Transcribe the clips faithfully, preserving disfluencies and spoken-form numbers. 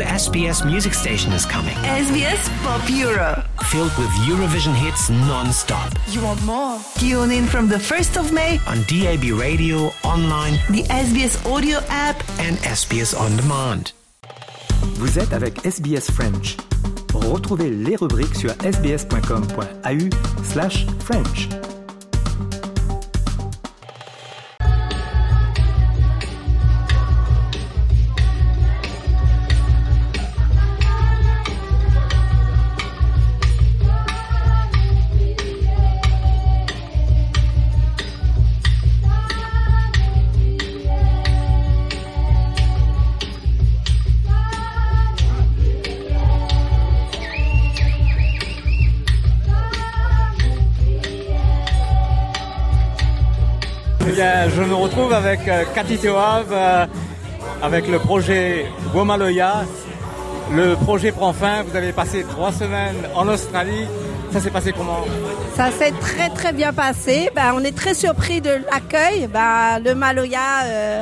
S B S music station is coming. S B S Pop Euro. Filled with Eurovision hits non-stop. You want more? Tune in from the first of May on D A B radio, online, the S B S audio app and S B S On Demand. Vous êtes avec S B S French. Retrouvez les rubriques sur sbs.com.au slash French. Bien, je me retrouve avec euh, Cathy Théoave, euh, avec le projet Womaloya. Le projet prend fin, vous avez passé trois semaines en Australie. Ça s'est passé comment? Ça s'est très très bien passé. Ben, on est très surpris de l'accueil. Ben, le Maloya euh,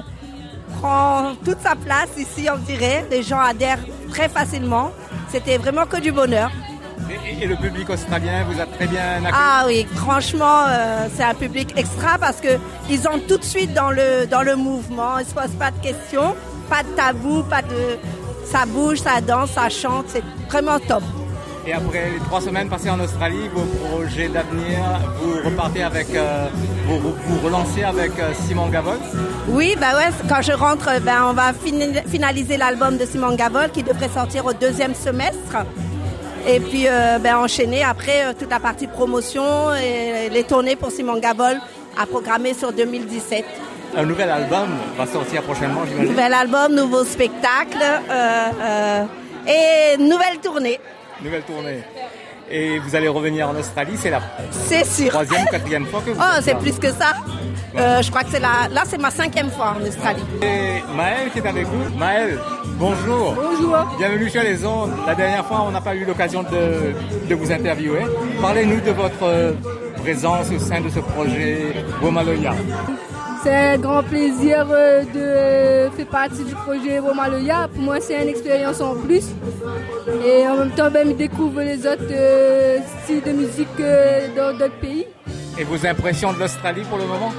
prend toute sa place ici, on dirait. Les gens adhèrent très facilement. C'était vraiment que du bonheur. Et, et le public australien vous a très bien accueilli? Ah oui, franchement, euh, c'est un public extra parce que ils ont tout de suite dans le dans le mouvement. Ils se posent pas de questions, pas de tabou, pas de ça bouge, ça danse, ça chante. C'est vraiment top. Et après les trois semaines passées en Australie, vos projets d'avenir, vous repartez avec, euh, vous, vous relancez avec euh, Simon Gavol? Oui, bah ouais. Quand je rentre, ben on va fin- finaliser l'album de Simon Gavol qui devrait sortir au deuxième semestre. Et puis euh, ben, enchaîner après euh, toute la partie promotion et les tournées pour Simon Gavol à programmer sur deux mille dix-sept. Un nouvel album va sortir prochainement, j'imagine. Nouvel album, nouveau spectacle euh, euh, et nouvelle tournée. Nouvelle tournée. Et vous allez revenir en Australie, c'est la c'est sûr. troisième ou quatrième fois que vous Oh, êtes c'est là. plus que ça. Euh, je crois que c'est la, là, c'est ma cinquième fois en Australie. Et Maëlle qui est avec vous. Maëlle, bonjour. Bonjour. Bienvenue sur les ondes. La dernière fois, on n'a pas eu l'occasion de, de vous interviewer. Parlez-nous de votre présence au sein de ce projet Womaloya. C'est un grand plaisir euh, de euh, faire partie du projet Womaloya. Pour moi, c'est une expérience en plus. Et en même temps, ben, je découvre les autres euh, styles de musique euh, dans d'autres pays. Et vos impressions de l'Australie pour le moment?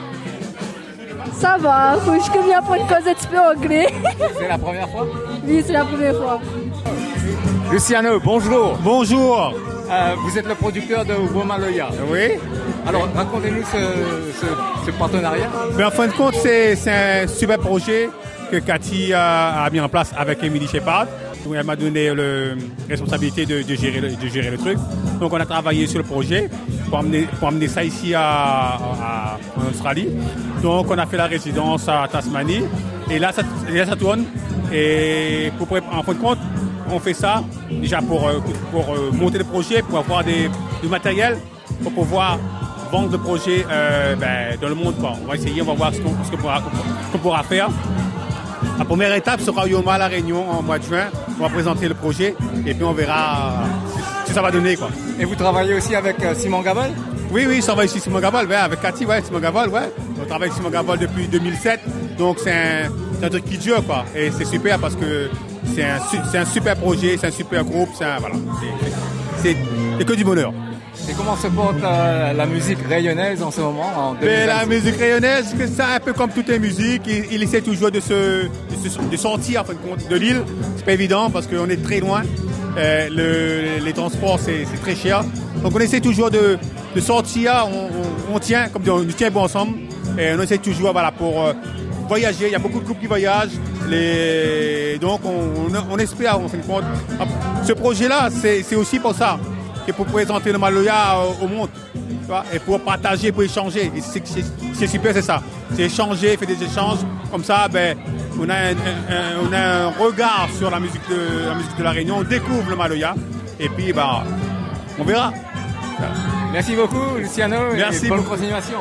Ça va, faut juste que je apprenne une cause un petit peu anglais. C'est la première fois? Oui, c'est la première fois. Luciano, bonjour. Bonjour. Euh, vous êtes le producteur de Womaloya. Oui. Alors, racontez-nous ce, ce, ce partenariat. Mais en fin de compte, c'est, c'est un super projet que Cathy a, a mis en place avec Emily Shepard. Donc, elle m'a donné la responsabilité de, de, gérer le, de gérer le truc. Donc, on a travaillé sur le projet pour amener, pour amener ça ici à, à, en Australie. Donc, on a fait la résidence à Tasmanie. Et là, ça, et là, ça tourne. Et pour, en fin de compte, on fait ça déjà pour, pour monter le projet, pour avoir des, du matériel, pour pouvoir vendre le projet euh, ben, dans le monde. Quoi. On va essayer, on va voir ce qu'on, ce qu'on, pourra, qu'on pourra faire. La première étape sera Yoma à La Réunion en mois de juin. On va présenter le projet et puis on verra ce que ça va donner. Quoi. Et vous travaillez aussi avec Simon Gavol? Oui, oui, ça va ici Simon Gavol, ouais, avec Cathy, ouais, Simon Gavol, ouais. On travaille avec Simon Gavol depuis deux mille sept, donc c'est un, c'est un truc qui dure, quoi. Et c'est super parce que c'est un, c'est un super projet, c'est un super groupe, c'est un, voilà, c'est, c'est, c'est que du bonheur. Et comment se porte euh, la musique rayonnaise en ce moment en Mais la musique rayonnaise, c'est un peu comme toutes les musiques. Il, il essaie toujours de se, de se de sortir en fin de compte de l'île. C'est pas évident parce qu'on est très loin. Euh, le, les transports, c'est, c'est très cher. Donc on essaie toujours de, de sortir. On, on, on tient, comme on tient bon ensemble. Et on essaie toujours, voilà, pour euh, voyager. Il y a beaucoup de groupes qui voyagent. Les, donc on, on, on espère en fin de compte. Ce projet-là, c'est, c'est aussi pour ça. Et pour présenter le Maloya au monde, tu vois, et pour partager, pour échanger. Et c'est, c'est, c'est super, c'est ça. C'est échanger, faire des échanges. Comme ça, ben, on a un, un, on a un regard sur la musique de la musique de la Réunion. On découvre le Maloya. Et puis, ben, on verra. Merci beaucoup, Luciano. Merci et bonne beaucoup. continuation.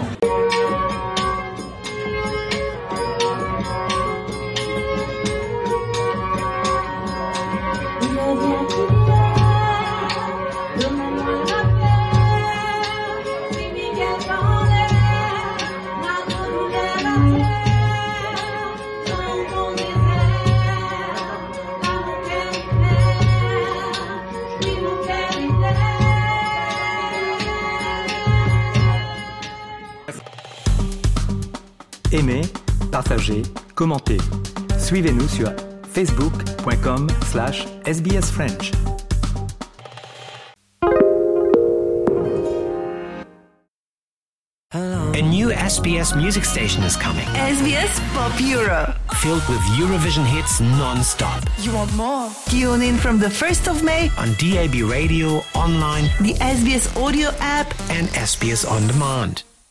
Aimez, partagez, commentez. Suivez-nous sur facebook.com slash sbsfrench. A new S B S music station is coming, S B S Pop Euro. filled with Eurovision hits non-stop. You want more? Tune in from the first of May On D A B radio, online, the S B S audio app and S B S On Demand.